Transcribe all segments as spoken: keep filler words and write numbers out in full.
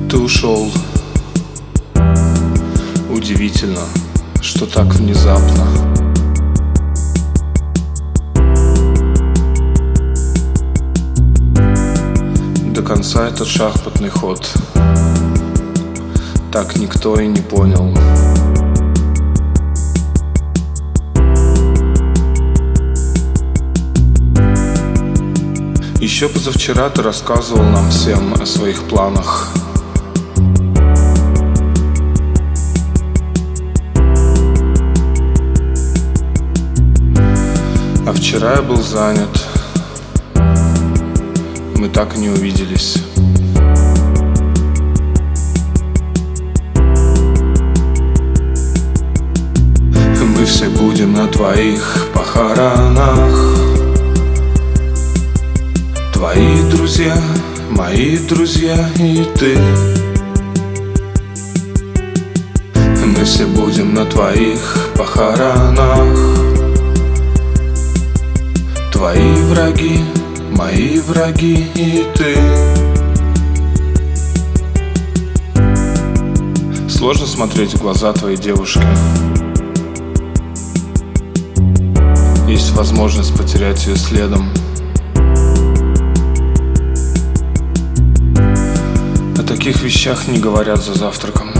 Ты ушел. Удивительно, что так внезапно. До конца этот шахматный ход так никто и не понял. Еще позавчера ты рассказывал нам всем о своих планах. А вчера я был занят. Мы так и не увиделись. Мы все будем на твоих похоронах. Твои друзья, мои друзья и ты. Мы все будем на твоих похоронах. Твои враги, мои враги и ты. Сложно смотреть в глаза твоей девушки. Есть возможность потерять ее следом. О таких вещах не говорят за завтраком.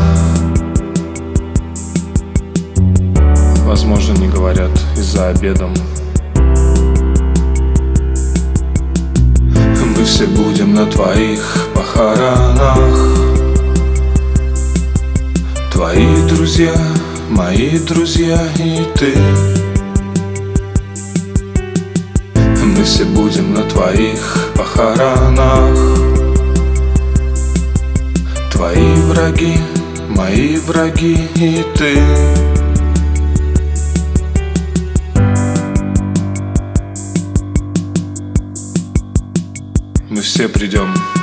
Возможно, не говорят и за обедом. Мы все будем на твоих похоронах. Твои друзья, мои друзья и ты. Мы все будем на твоих похоронах. Твои враги, мои враги и ты. Мы все придем.